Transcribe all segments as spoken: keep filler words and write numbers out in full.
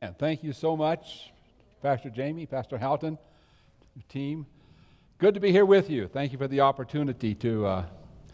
And thank you so much, Pastor Jamie, Pastor Houghton, team. Good to be here with you. Thank you for the opportunity to uh,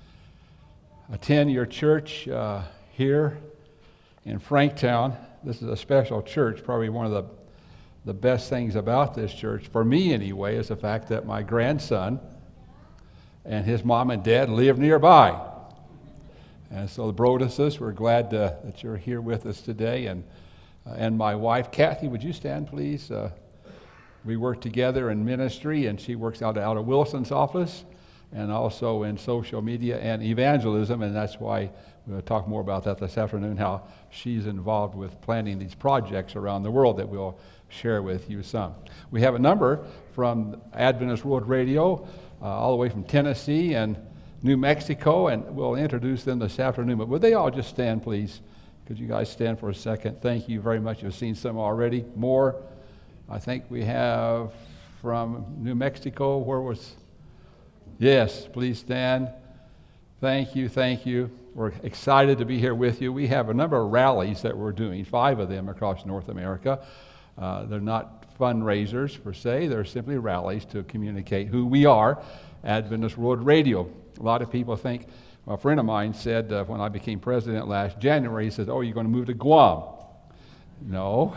attend your church uh, here in Franktown. This is a special church. Probably one of the, the best things about this church, for me anyway, is the fact that my grandson and his mom and dad live nearby. And so the Broduses, we're glad uh, that you're here with us today. And Uh, and my wife, Kathy, would you stand, please? Uh, we work together in ministry, and she works out, out of Wilson's office and also in social media and evangelism, and that's why we'll talk more about that this afternoon, how she's involved with planning these projects around the world that we'll share with you some. We have a number from Adventist World Radio, uh, all the way from Tennessee and New Mexico, and we'll introduce them this afternoon. But would they all just stand, please? Could you guys stand for a second? Thank you very much. You've seen some already. More. I think we have from New Mexico. Where was? Yes, please stand. Thank you, thank you. We're excited to be here with you. We have a number of rallies that we're doing, five of them across North America. Uh, they're not fundraisers per se. They're simply rallies to communicate who we are, Adventist World Radio. A lot of people think, a friend of mine said uh, when I became president last January, he said, oh, you're going to move to Guam. No.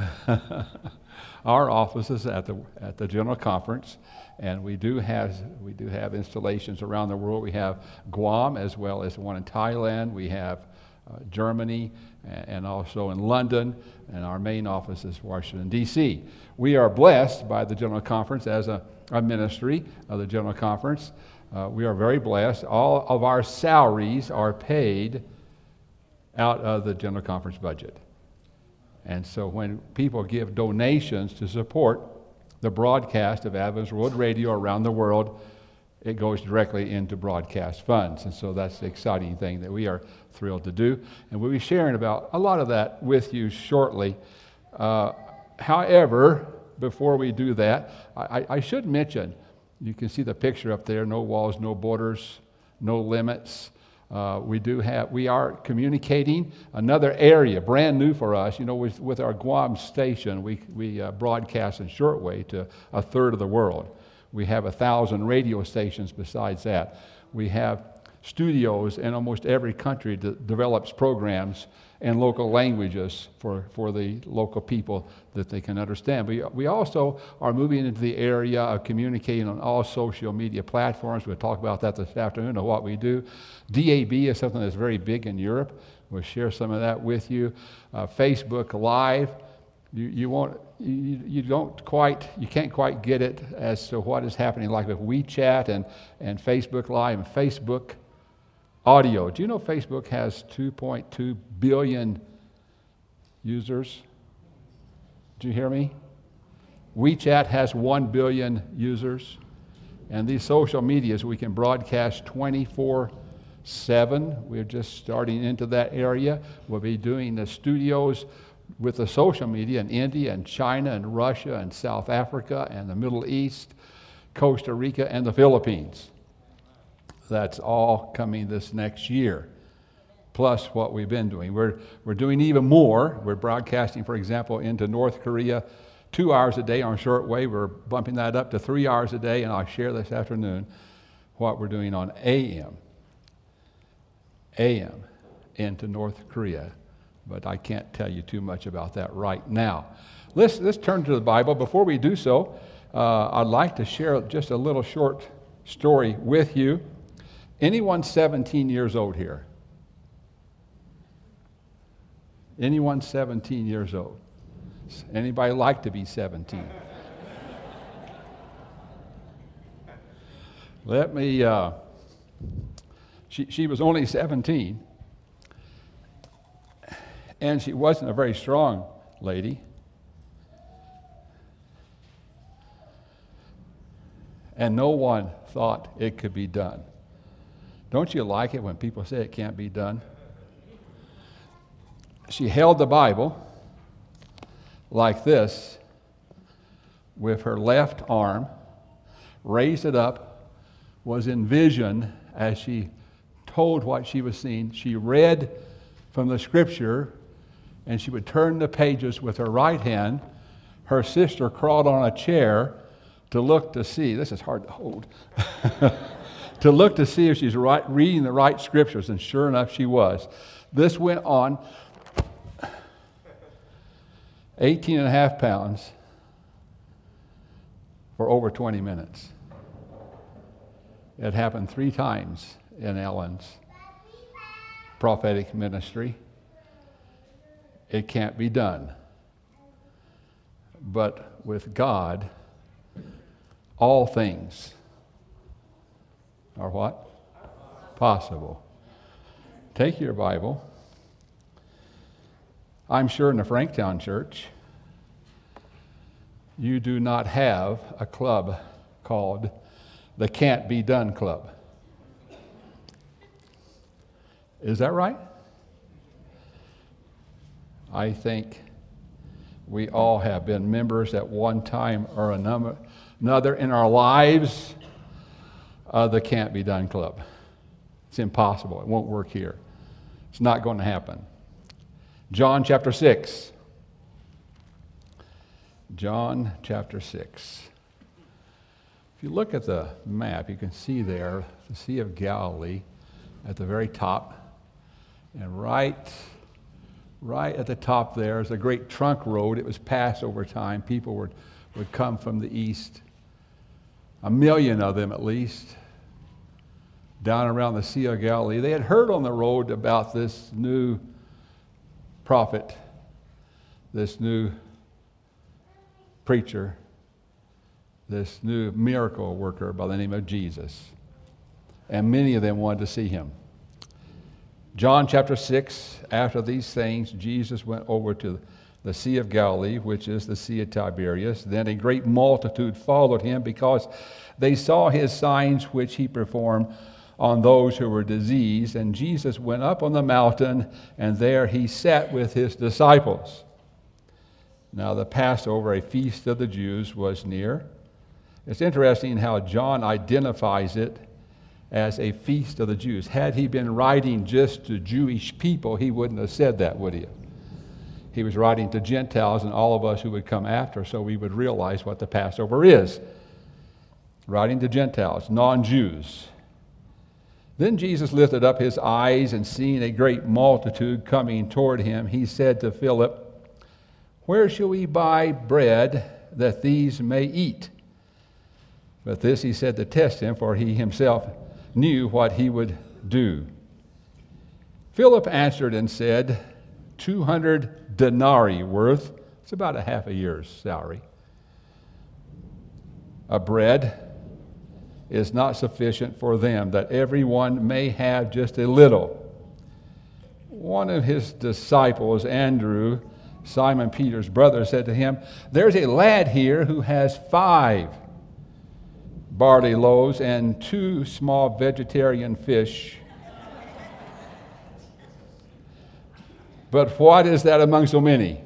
Our office is at the at the General Conference, and we do have we do have installations around the world. We have Guam as well as one in Thailand. We have uh, Germany and, and also in London, and our main office is Washington, D C We are blessed by the General Conference as a, a ministry of the General Conference. Uh, we are very blessed. All of our salaries are paid out of the General Conference budget. And so when people give donations to support the broadcast of Adventist World Radio around the world, it goes directly into broadcast funds. And so that's the exciting thing that we are thrilled to do. And we'll be sharing about a lot of that with you shortly. Uh, however, before we do that, I, I should mention, you can see the picture up there, no walls, no borders, no limits. Uh, we do have, we are communicating another area, brand new for us. You know, with, with our Guam station, we, we uh, broadcast in shortwave to a third of the world. We have a thousand radio stations besides that. We have studios in almost every country that develops programs in local languages for, for the local people that they can understand. We, we also are moving into the area of communicating on all social media platforms. We'll talk about that this afternoon, of what we do. D A B is something that's very big in Europe. We'll share some of that with you. Uh, Facebook Live, you, you won't, you, you don't quite, you can't quite get it as to what is happening, like with WeChat and, and Facebook Live and Facebook Audio. Do you know Facebook has two point two billion users? Did you hear me? WeChat has one billion users. And these social medias, we can broadcast twenty-four seven. We're just starting into that area. We'll be doing the studios with the social media in India and China and Russia and South Africa and the Middle East, Costa Rica, and the Philippines. That's all coming this next year, plus what we've been doing. We're we're doing even more. We're broadcasting, for example, into North Korea two hours a day on shortwave. We're bumping that up to three hours a day, and I'll share this afternoon what we're doing on A M. A M into North Korea, but I can't tell you too much about that right now. Let's, let's turn to the Bible. Before we do so, uh, I'd like to share just a little short story with you. Anyone seventeen years old here? Anyone seventeen years old? Anybody like to be seventeen? Let me, uh, she, she was only seventeen, and she wasn't a very strong lady. And no one thought it could be done. Don't you like it when people say it can't be done? She held the Bible like this with her left arm, raised it up, was in vision as she told what she was seeing. She read from the scripture and she would turn the pages with her right hand. Her sister crawled on a chair to look to see, this is hard to hold, to look to see if she's right, reading the right scriptures, and sure enough she was. This went on eighteen and a half pounds for over twenty minutes. It happened three times in Ellen's prophetic ministry. It can't be done. But with God, all things are what? Possible. Take your Bible. I'm sure in the Franktown Church, you do not have a club called the Can't Be Done Club. Is that right? I think we all have been members at one time or another in our lives of the Can't Be Done Club. It's impossible. It won't work here. It's not going to happen. John chapter six. John chapter six. If you look at the map, you can see there the Sea of Galilee at the very top. And right, right at the top there is a great trunk road. It was passed over time. People would, would come from the east, a million of them at least, down around the Sea of Galilee. They had heard on the road about this new prophet, this new preacher, this new miracle worker by the name of Jesus. And many of them wanted to see him. John chapter six, after these things, Jesus went over to the Sea of Galilee, which is the Sea of Tiberias. Then a great multitude followed him because they saw his signs which he performed on those who were diseased. And Jesus went up on the mountain, and there he sat with his disciples. Now the Passover, a feast of the Jews, was near. It's interesting how John identifies it as a feast of the Jews. Had he been writing just to Jewish people, he wouldn't have said that, would he? He was writing to Gentiles and all of us who would come after, so we would realize what the Passover is. Writing to Gentiles, non-Jews. Then Jesus lifted up his eyes, and seeing a great multitude coming toward him, he said to Philip, "Where shall we buy bread that these may eat?" But this he said to test him, for he himself knew what he would do. Philip answered and said, two hundred denarii worth, it's about a half a year's salary, of bread is not sufficient for them, that everyone may have just a little. One of his disciples, Andrew, Simon Peter's brother, said to him, "There's a lad here who has five barley loaves and two small vegetarian fish. But what is that among so many?"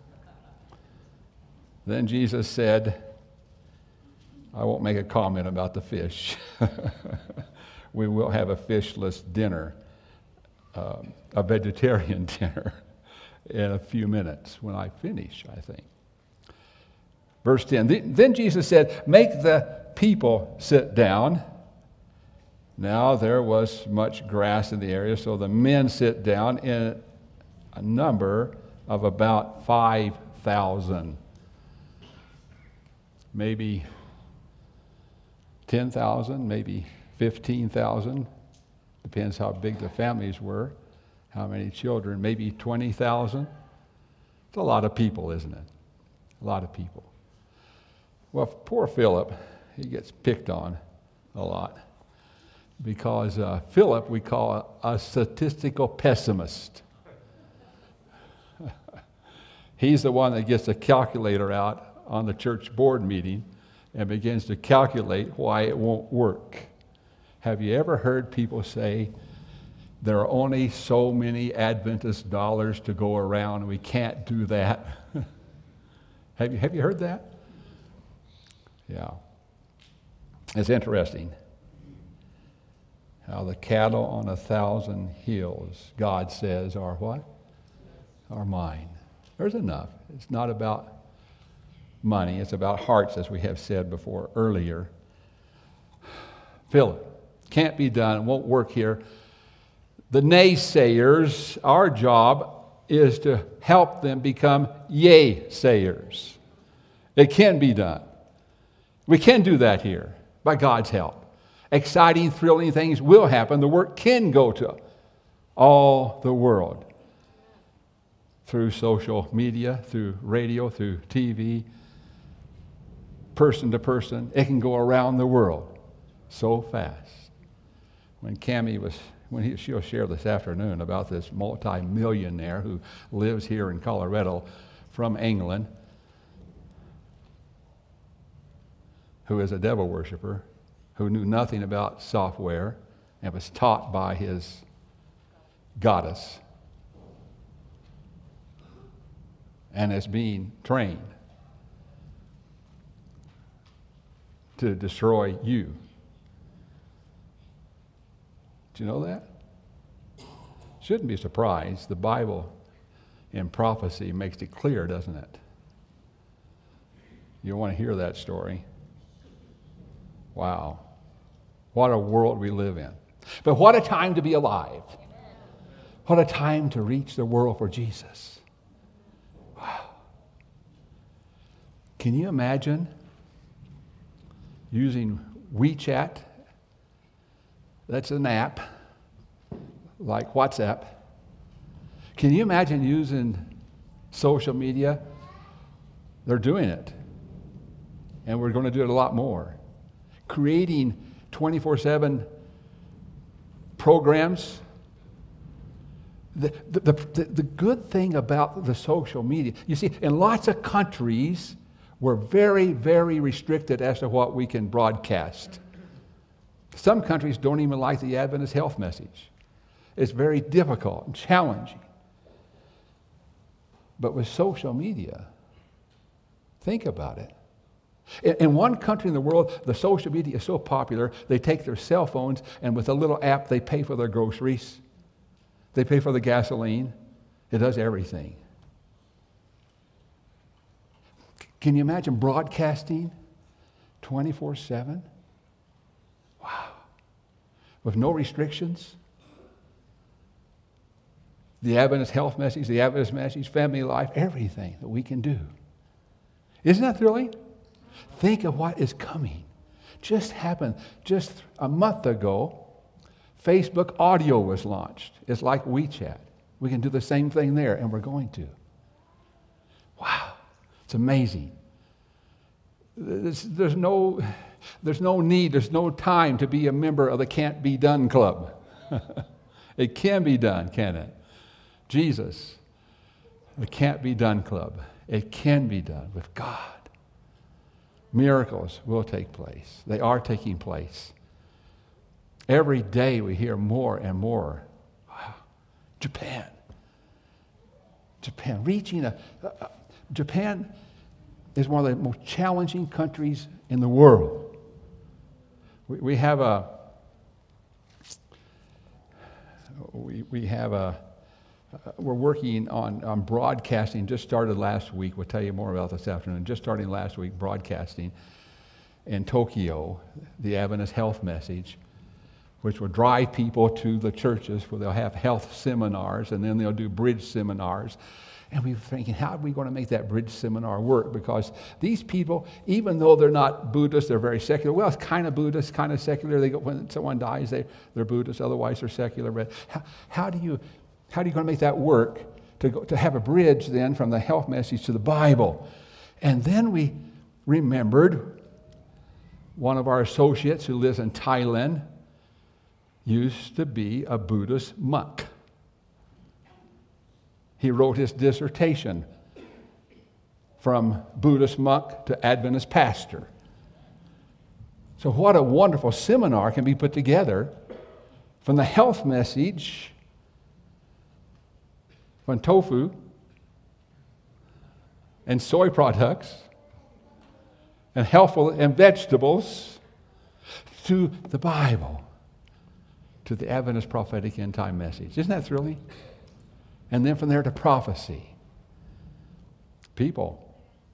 Then Jesus said, I won't make a comment about the fish. We will have a fishless dinner, um, a vegetarian dinner, in a few minutes when I finish, I think. Verse ten, then Jesus said, "Make the people sit down." Now there was much grass in the area, so the men sit down in a number of about five thousand. Maybe ten thousand, maybe fifteen thousand. Depends how big the families were, how many children, maybe twenty thousand. It's a lot of people, isn't it? A lot of people. Well, poor Philip, he gets picked on a lot because uh, Philip we call a, a statistical pessimist. He's the one that gets the calculator out on the church board meeting and begins to calculate why it won't work. Have you ever heard people say, there are only so many Adventist dollars to go around and we can't do that? have you, have you heard that? Yeah. It's interesting how the cattle on a thousand hills, God says, are what? our mind. There's enough. It's not about money. It's about hearts, as we have said before earlier. Philip, can't be done. It won't work here. The naysayers, our job is to help them become yay-sayers. It can be done. We can do that here by God's help. Exciting, thrilling things will happen. The work can go to all the world through social media, through radio, through T V, person to person. It can go around the world so fast. When Cammie was, when he, she'll share this afternoon about this multi-millionaire who lives here in Colorado from England, who is a devil worshiper, who knew nothing about software and was taught by his goddess and is being trained to destroy you. Do you know that? Shouldn't be surprised. The Bible in prophecy makes it clear, doesn't it? You want to hear that story. Wow. What a world we live in. But what a time to be alive. What a time to reach the world for Jesus. Wow. Can you imagine using WeChat? That's an app like WhatsApp. Can you imagine using social media? They're doing it. And we're going to do it a lot more. Creating twenty-four seven programs. The, the, the, the good thing about the social media, you see, in lots of countries, we're very, very restricted as to what we can broadcast. Some countries don't even like the Adventist health message. It's very difficult and challenging. But with social media, think about it. In, in one country in the world, the social media is so popular, they take their cell phones and with a little app, they pay for their groceries. They pay for the gasoline. It does everything. Can you imagine broadcasting twenty-four seven? Wow. With no restrictions. The Adventist health message, the Adventist message, family life, everything that we can do. Isn't that thrilling? Think of what is coming. Just happened just a month ago. Facebook audio was launched. It's like WeChat. We can do the same thing there, and we're going to. Wow. It's amazing. There's, there's, no, there's no need, there's no time to be a member of the Can't Be Done Club. It can be done, can it? Jesus, the Can't Be Done Club. It can be done with God. Miracles will take place. They are taking place. Every day we hear more and more. Wow. Japan. Japan. Reaching a, a... Japan is one of the most challenging countries in the world. We, we have a... We, we have a... Uh, we're working on, on broadcasting. Just started last week. We'll tell you more about this afternoon. Just starting last week, broadcasting in Tokyo, the Adventist health message, which will drive people to the churches where they'll have health seminars, and then they'll do bridge seminars. And we were thinking, how are we going to make that bridge seminar work? Because these people, even though they're not Buddhist, they're very secular. Well, it's kind of Buddhist, kind of secular. They go, when someone dies, they, they're Buddhist, otherwise they're secular. But how, how do you how are you going to make that work to go, to have a bridge then from the health message to the Bible? And then we remembered one of our associates who lives in Thailand used to be a Buddhist monk. He wrote his dissertation from Buddhist monk to Adventist pastor. So what a wonderful seminar can be put together from the health message, from tofu and soy products and healthful and vegetables to the Bible, to the Adventist prophetic end time message. Isn't that thrilling? And then from there to prophecy. People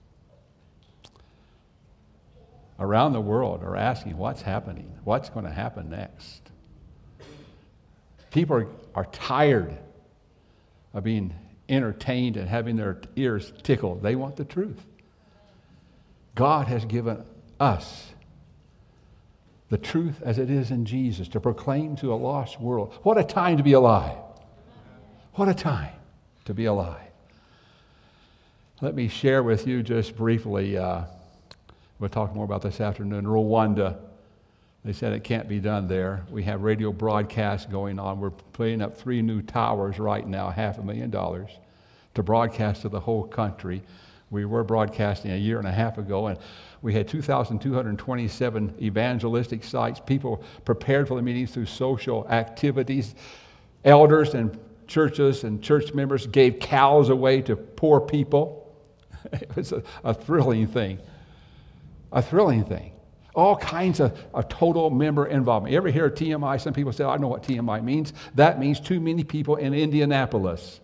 around the world are asking what's happening, what's going to happen next. People are, are tired of being entertained and having their ears tickled. They want the truth. God has given us the truth as it is in Jesus to proclaim to a lost world. What a time to be alive. What a time to be alive. Let me share with you just briefly, uh, we'll talk more about this afternoon, Rwanda. They said it can't be done there. We have radio broadcasts going on. We're putting up three new towers right now, half a million dollars, to broadcast to the whole country. We were broadcasting a year and a half ago, and we had two thousand two hundred twenty-seven evangelistic sites, people prepared for the meetings through social activities. Elders and churches and church members gave cows away to poor people. It was a, a thrilling thing. A thrilling thing. All kinds of, of total member involvement. You ever hear of T M I? Some people say, I know what T M I means. That means too many people in Indianapolis.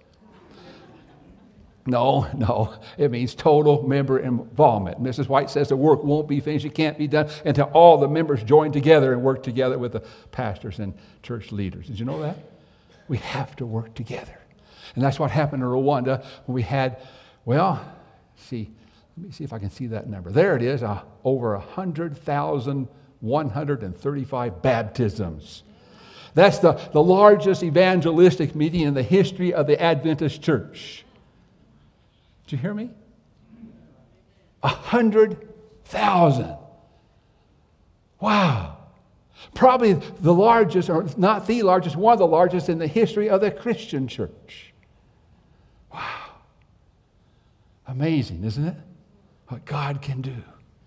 No, no. It means total member involvement. Missus White says the work won't be finished. It can't be done until all the members join together and work together with the pastors and church leaders. Did you know that? We have to work together. And that's what happened in Rwanda when we had, well, see, let me see if I can see that number. There it is, uh, over one hundred thousand one hundred thirty-five baptisms. That's the, the largest evangelistic meeting in the history of the Adventist church. Did you hear me? A hundred thousand. Wow. Probably the largest, or not the largest, one of the largest in the history of the Christian church. Wow. Amazing, isn't it? What God can do.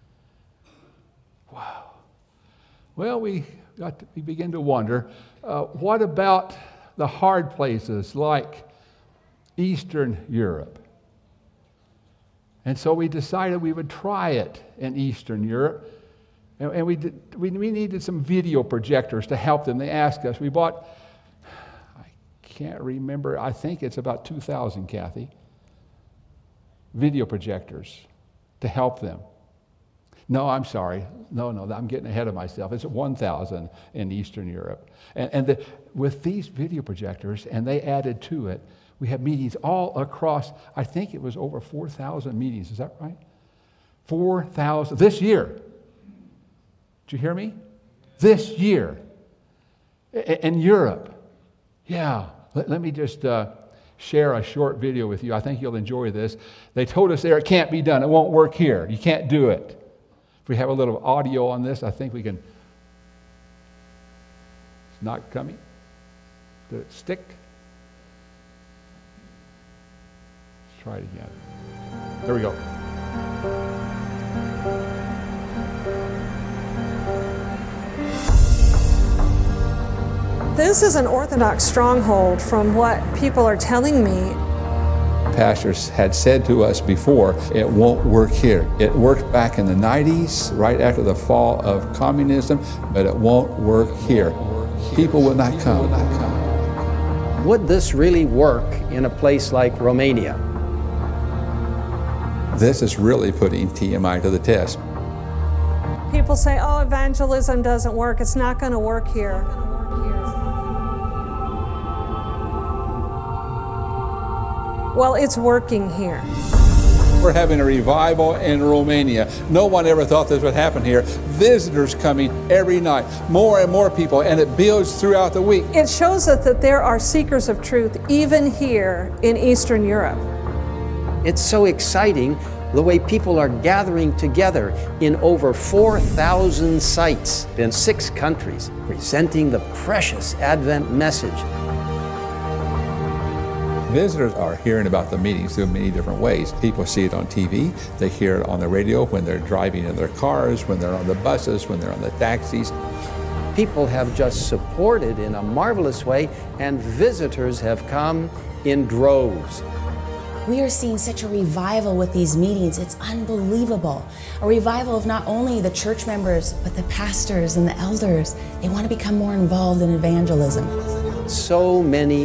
Wow. Well, we got to, we begin to wonder, uh, what about the hard places like Eastern Europe? And so we decided we would try it in Eastern Europe. And, and we, did, we we needed some video projectors to help them. They asked us. We bought, I can't remember, I think it's about two thousand, Kathy, video projectors to help them. No, I'm sorry. No, no, I'm getting ahead of myself. It's one thousand in Eastern Europe. And, and the, with these video projectors, and they added to it, we have meetings all across, I think it was over four thousand meetings. Is that right? four thousand this year. Did you hear me? This year. In Europe. Yeah. Let, let me just uh, share a short video with you. I think you'll enjoy this. They told us there it can't be done. It won't work here. You can't do it. If we have a little audio on this, I think we can. It's not coming. Did it stick? Let's try it again. There we go. This is an Orthodox stronghold from what people are telling me. Pastors had said to us before, it won't work here. It worked back in the nineties, right after the fall of communism, but it won't work here. People will not come. Would this really work in a place like Romania? This is really putting T M I to the test. People say, oh, evangelism doesn't work. It's not going to work here. Well, it's working here. We're having a revival in Romania. No one ever thought this would happen here. Visitors coming every night, more and more people, and it builds throughout the week. It shows us that there are seekers of truth even here in Eastern Europe. It's so exciting the way people are gathering together in over four thousand sites in six countries, presenting the precious Advent message. Visitors are hearing about the meetings through many different ways. People see it on T V, they hear it on the radio when they're driving in their cars, when they're on the buses, when they're on the taxis. People have just supported in a marvelous way, and visitors have come in droves. We are seeing such a revival with these meetings. It's unbelievable. A revival of not only the church members, but the pastors and the elders. They want to become more involved in evangelism. So many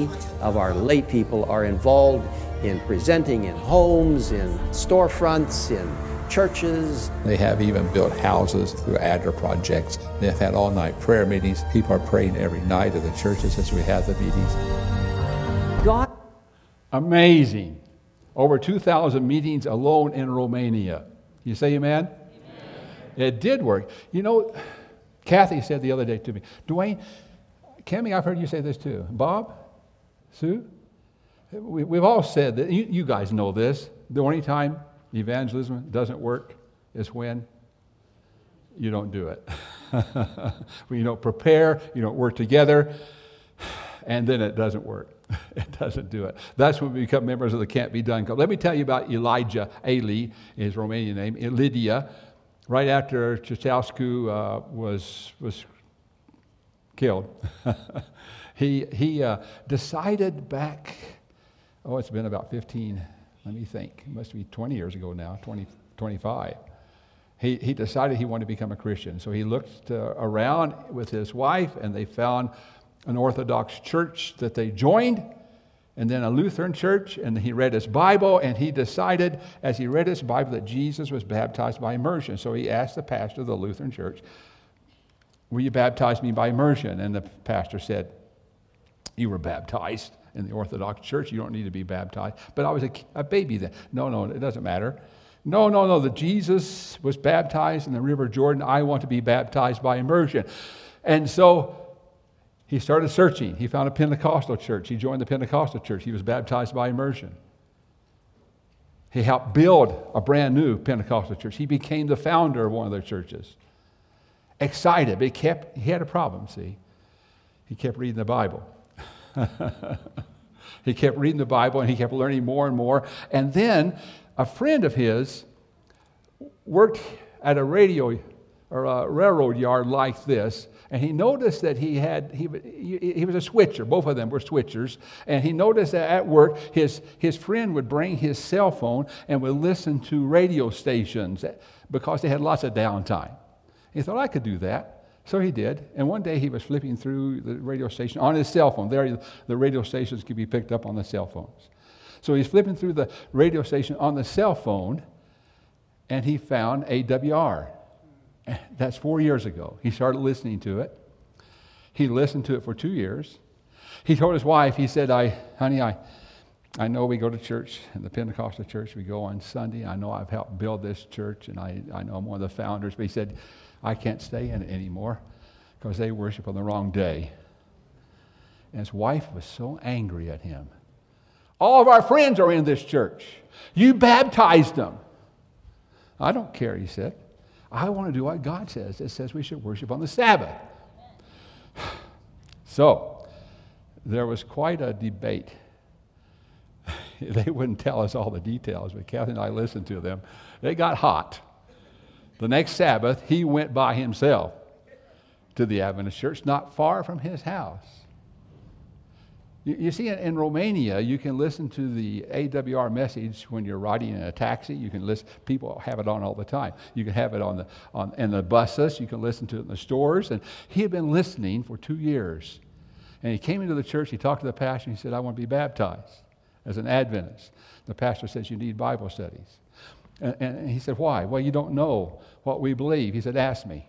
of our lay people are involved in presenting in homes, in storefronts, in churches. They have even built houses through Adler projects. They've had all-night prayer meetings. People are praying every night at the churches as we have the meetings. God. Amazing. Over two thousand meetings alone in Romania. You say amen? Amen? It did work. You know, Kathy said the other day to me, Dwayne, Cammie, I've heard you say this too. Bob, Sue, we, we've all said that. You, you guys know this. The only time evangelism doesn't work is when you don't do it. When you don't prepare, you don't work together, and then it doesn't work. It doesn't do it. That's when we become members of the Can't Be Done Club. Let me tell you about Elijah, Eli, his Romanian name, Lydia. Right after Ceausescu uh, was was killed, he he uh, decided back, oh, it's been about fifteen, let me think, it must be twenty years ago now, twenty, twenty-five. He, he decided he wanted to become a Christian. So he looked uh, around with his wife, and they found an Orthodox church that they joined, and then a Lutheran church, and he read his Bible, and he decided as he read his Bible that Jesus was baptized by immersion. So he asked the pastor of the Lutheran church, will you baptize me by immersion? And the pastor said, you were baptized in the Orthodox church. You don't need to be baptized. But I was a, a baby then. No, no, it doesn't matter. No, no, no, that Jesus was baptized in the River Jordan. I want to be baptized by immersion. And so he started searching. He found a Pentecostal church. He joined the Pentecostal church. He was baptized by immersion. He helped build a brand new Pentecostal church. He became the founder of one of their churches. Excited, but he kept, he had a problem, see. He kept reading the Bible. He kept reading the Bible, and he kept learning more and more. And then a friend of his worked at a radio or a railroad yard like this, and he noticed that he had, he, he was a switcher. Both of them were switchers. And he noticed that at work, his, his friend would bring his cell phone and would listen to radio stations because they had lots of downtime. He thought, I could do that. So he did. And one day he was flipping through the radio station on his cell phone. There, the radio stations could be picked up on the cell phones. So he's flipping through the radio station on the cell phone, and he found A W R. That's four years ago. He started listening to it. He listened to it for two years. He told his wife, he said, I, honey, I, I know we go to church, in the Pentecostal church, we go on Sunday. I know I've helped build this church, and I, I know I'm one of the founders. But he said, I can't stay in it anymore because they worship on the wrong day. And his wife was so angry at him. All of our friends are in this church. You baptized them. I don't care, he said. I want to do what God says. It says we should worship on the Sabbath. So, there was quite a debate. They wouldn't tell us all the details, but Kathy and I listened to them. They got hot. The next Sabbath, he went by himself to the Adventist church, not far from his house. You, you see, in, in Romania, you can listen to the A W R message when you're riding in a taxi. You can listen. People have it on all the time. You can have it on the on in the buses. You can listen to it in the stores. And he had been listening for two years. And he came into the church. He talked to the pastor. He said, "I want to be baptized as an Adventist." The pastor says, "You need Bible studies." And, and he said, "Why?" "Well, you don't know what we believe." He said, "Ask me."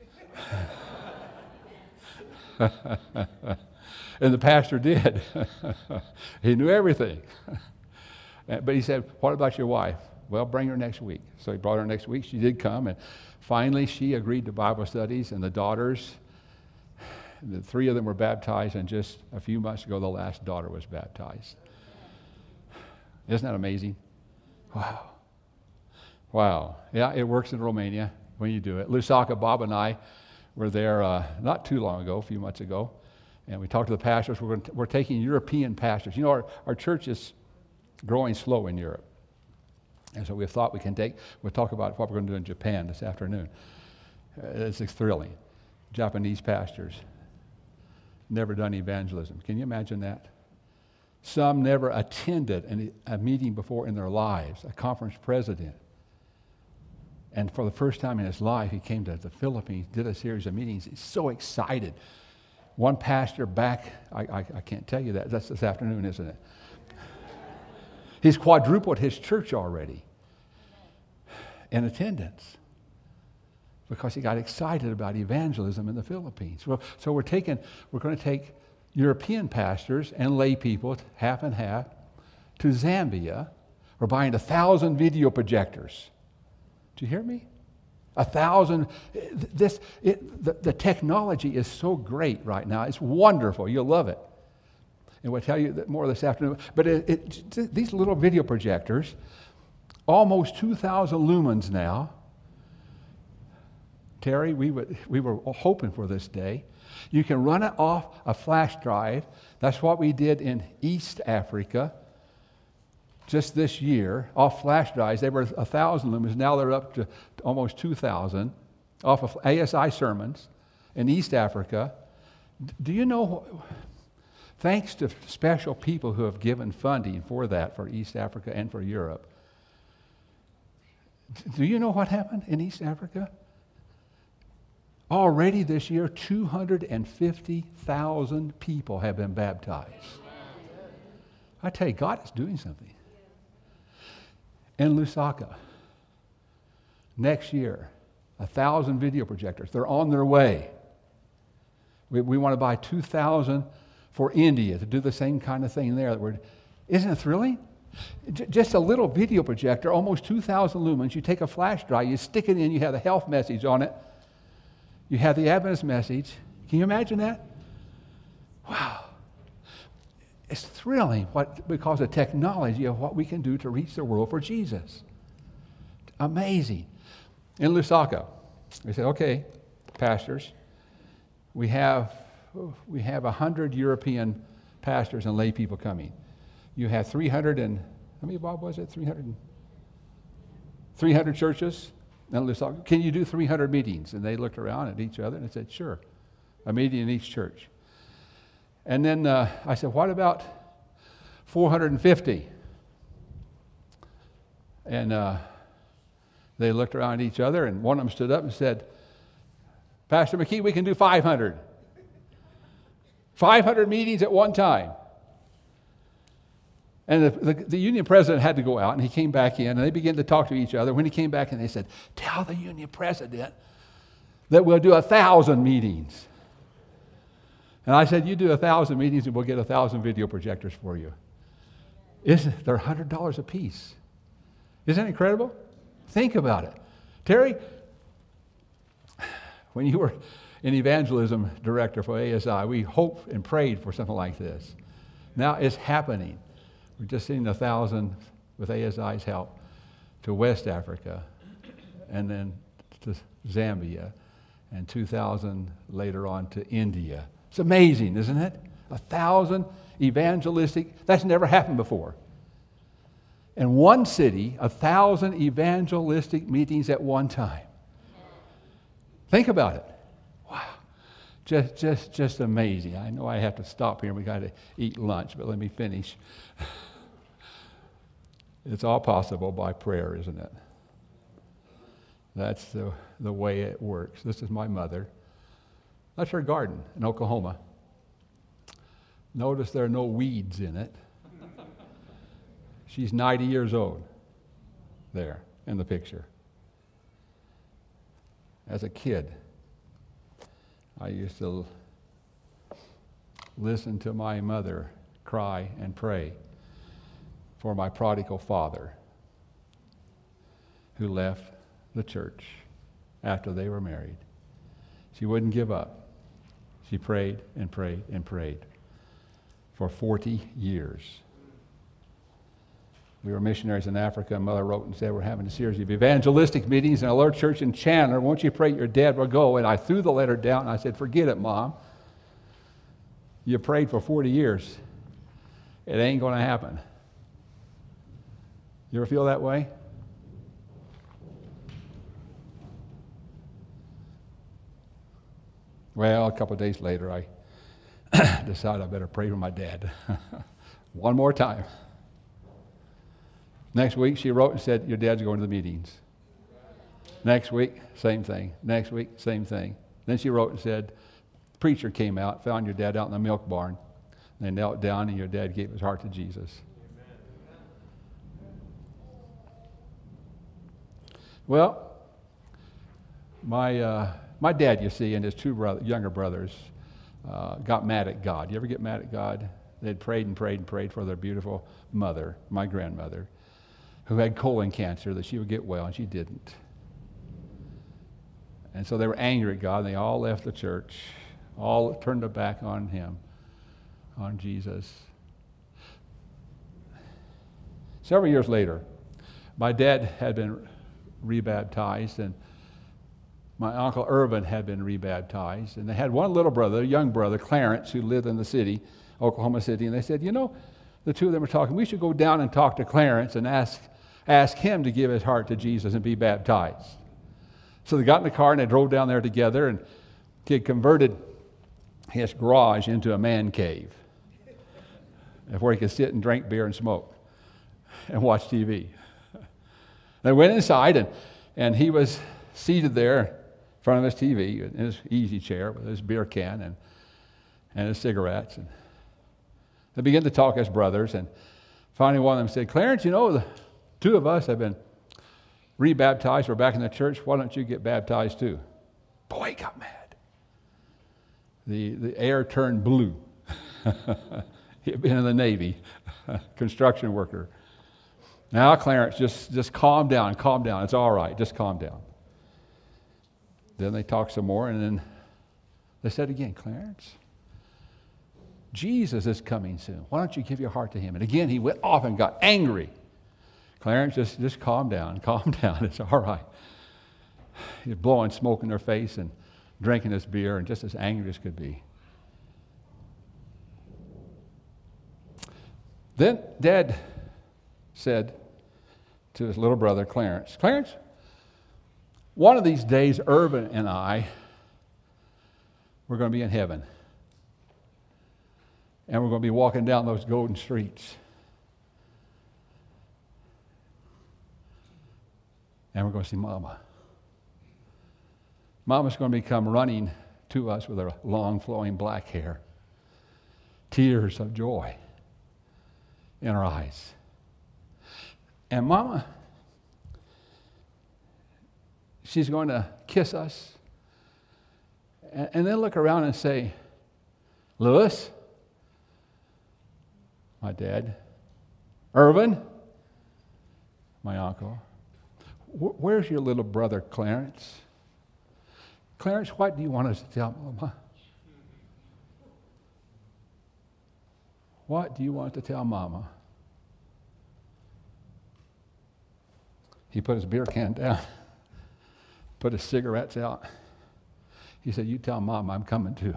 And the pastor did. He knew everything. But he said, "What about your wife?" "Well, bring her next week." So he brought her next week. She did come, and finally she agreed to Bible studies, and the daughters, the three of them were baptized, and just a few months ago the last daughter was baptized. Isn't that amazing? Wow. Wow. Yeah, it works in Romania when you do it. Lusaka, Bob and I were there uh, not too long ago, a few months ago, and we talked to the pastors. We're, going to, we're taking European pastors. You know, our, our church is growing slow in Europe. And so we thought we can take, we'll talk about what we're going to do in Japan this afternoon. Uh, it's thrilling. Japanese pastors, never done evangelism. Can you imagine that? Some never attended an, a meeting before in their lives, a conference president. And for the first time in his life, he came to the Philippines, did a series of meetings. He's so excited. One pastor back, I, I, I can't tell you that. That's this afternoon, isn't it? He's quadrupled his church already in attendance because he got excited about evangelism in the Philippines. Well, so we're taking, we're going to take European pastors and lay people, half and half, to Zambia. We're buying a thousand video projectors. Do you hear me? A thousand. This it, the, the technology is so great right now. It's wonderful. You'll love it. And we'll tell you that more this afternoon. But it, it, these little video projectors, almost two thousand lumens now. Terry, we, would, we were hoping for this day. You can run it off a flash drive. That's what we did in East Africa just this year, off flash drives. They were one thousand lumens. Now they're up to almost two thousand off of A S I sermons in East Africa. Do you know, thanks to special people who have given funding for that, for East Africa and for Europe, do you know what happened in East Africa? Already this year, two hundred fifty thousand people have been baptized. I tell you, God is doing something. In Lusaka, next year, a thousand video projectors. They're on their way. We, we want to buy two thousand for India to do the same kind of thing there. We're, isn't it thrilling? J- just a little video projector, almost two thousand lumens. You take a flash drive, you stick it in, you have the health message on it. You have the Adventist message. Can you imagine that? Wow. It's thrilling what, because of technology of what we can do to reach the world for Jesus. Amazing. In Lusaka, we said, okay, pastors, we have we have one hundred European pastors and lay people coming. You have three hundred and, how many, Bob, was it? three hundred, three hundred churches in Lusaka. Can you do three hundred meetings? And they looked around at each other and said, sure, a meeting in each church. And then uh, I said, what about four hundred fifty? And uh, they looked around at each other, and one of them stood up and said, Pastor McKee, we can do five hundred. five hundred meetings at one time. And the, the, the union president had to go out, and he came back in, and they began to talk to each other. When he came back in, they said, tell the union president that we'll do a thousand meetings. And I said, you do a thousand meetings and we'll get a thousand video projectors for you. Isn't, they're one hundred dollars a piece. Isn't that incredible? Think about it. Terry, when you were an evangelism director for A S I, we hoped and prayed for something like this. Now it's happening. We're just sending a thousand with A S I's help to West Africa and then to Zambia and two thousand later on to India. It's amazing, isn't it? A thousand evangelistic, that's never happened before. In one city, a thousand evangelistic meetings at one time. Think about it. Wow. Just, just, just amazing. I know I have to stop here. We got to eat lunch, but let me finish. It's all possible by prayer, isn't it? That's the, the way it works. This is my mother. That's her garden in Oklahoma. Notice there are no weeds in it. She's ninety years old there in the picture. As a kid, I used to listen to my mother cry and pray for my prodigal father who left the church after they were married. She wouldn't give up. She prayed and prayed and prayed for forty years. We were missionaries in Africa, and Mother wrote and said, we're having a series of evangelistic meetings in a little church in Chandler. Won't you pray your dad will go? And I threw the letter down, and I said, forget it, Mom. You prayed for forty years. It ain't going to happen. You ever feel that way? Well, a couple of days later, I decided I better pray for my dad. One more time. Next week, she wrote and said, your dad's going to the meetings. Next week, same thing. Next week, same thing. Then she wrote and said, preacher came out, found your dad out in the milk barn. They knelt down, and your dad gave his heart to Jesus. Well, my uh, my dad, you see, and his two brother, younger brothers uh, got mad at God. You ever get mad at God? They'd prayed and prayed and prayed for their beautiful mother, my grandmother, who had colon cancer, that she would get well, and she didn't. And so they were angry at God, and they all left the church, all turned their back on him, on Jesus. Several years later, my dad had been rebaptized, and my uncle Irvin had been rebaptized, and they had one little brother, a young brother, Clarence, who lived in the city, Oklahoma City, and they said, you know, the two of them were talking, we should go down and talk to Clarence and ask, ask him to give his heart to Jesus and be baptized. So they got in the car and they drove down there together, and he had converted his garage into a man cave where he could sit and drink beer and smoke and watch T V. They went inside, and, and he was seated there in front of his T V in his easy chair with his beer can and, and his cigarettes. And they began to talk as brothers, and finally one of them said, Clarence, you know, the two of us have been rebaptized. We're back in the church. Why don't you get baptized too? Boy, he got mad. The, the air turned blue. He had been in the Navy, construction worker. Now, Clarence, just, just calm down, calm down. It's all right, just calm down. Then they talked some more, and then they said again, Clarence, Jesus is coming soon. Why don't you give your heart to him? And again, he went off and got angry. Clarence, just, just calm down, calm down. It's all right. He's blowing smoke in their face and drinking his beer and just as angry as could be. Then Dad said to his little brother, Clarence, Clarence, one of these days, Irvin and I, we're going to be in heaven. And we're going to be walking down those golden streets. And we're going to see Mama. Mama's going to come running to us with her long flowing black hair. Tears of joy in her eyes. And Mama, she's going to kiss us and, and then look around and say, Lewis, my dad, Irvin, my uncle, where's your little brother, Clarence? Clarence, what do you want us to tell Mama? What do you want to tell Mama? He put his beer can down, put his cigarettes out. He said, you tell Mama I'm coming too.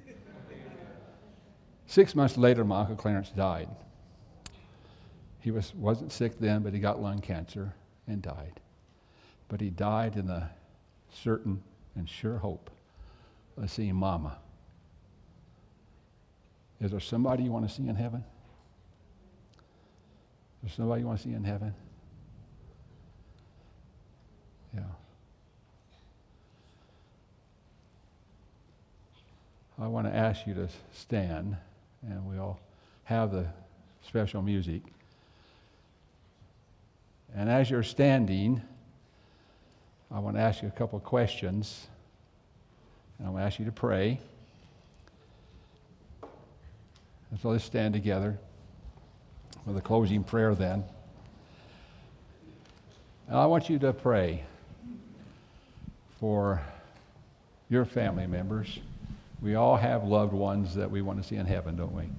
Six months later, my Uncle Clarence died. He was, wasn't sick then, but he got lung cancer and died. But he died in the certain and sure hope of seeing Mama. Is there somebody you want to see in heaven? Is there somebody you want to see in heaven? Yeah. I want to ask you to stand, and we'll have the special music. And as you're standing, I want to ask you a couple of questions, and I want to ask you to pray. And so let's stand together for the closing prayer then. And I want you to pray for your family members. We all have loved ones that we want to see in heaven, don't we?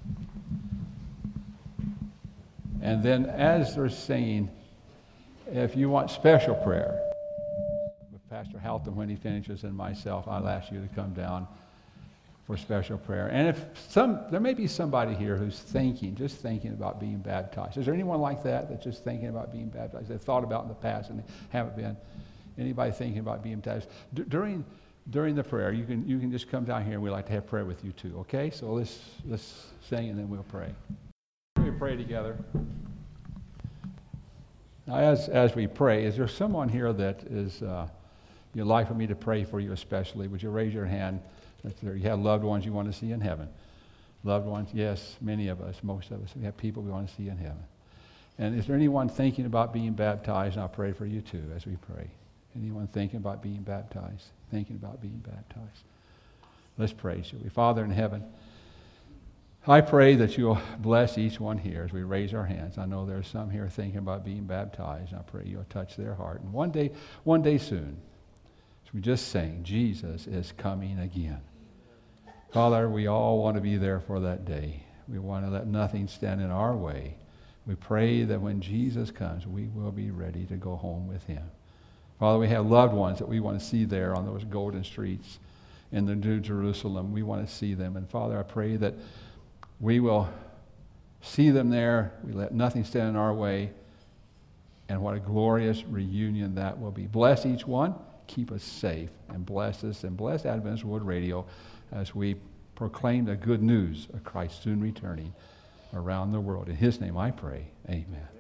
And then as they're singing, if you want special prayer, with Pastor Halton when he finishes and myself, I'll ask you to come down for special prayer. And if some, there may be somebody here who's thinking, just thinking about being baptized. Is there anyone like that that's just thinking about being baptized? They've thought about in the past and they haven't been. Anybody thinking about being baptized? D- during during the prayer, you can you can just come down here and we'd like to have prayer with you too. Okay? So let's let's sing and then we'll pray. We pray together. Now, as as we pray, is there someone here that is uh, you'd like for me to pray for you especially? Would you raise your hand? That's there. You have loved ones you want to see in heaven. Loved ones, yes, many of us, most of us, we have people we want to see in heaven. And is there anyone thinking about being baptized? And I'll pray for you too as we pray. Anyone thinking about being baptized? Thinking about being baptized? Let's pray, shall we? Father in heaven, I pray that you'll bless each one here as we raise our hands. I know there's some here thinking about being baptized. I pray you'll touch their heart. And one day, one day soon, as we just sang, Jesus is coming again. Father, we all want to be there for that day. We want to let nothing stand in our way. We pray that when Jesus comes, we will be ready to go home with him. Father, we have loved ones that we want to see there on those golden streets in the New Jerusalem. We want to see them. And Father, I pray that we will see them there. We let nothing stand in our way. And what a glorious reunion that will be. Bless each one. Keep us safe. And bless us. And bless Adventist World Radio as we proclaim the good news of Christ soon returning around the world. In his name I pray. Amen.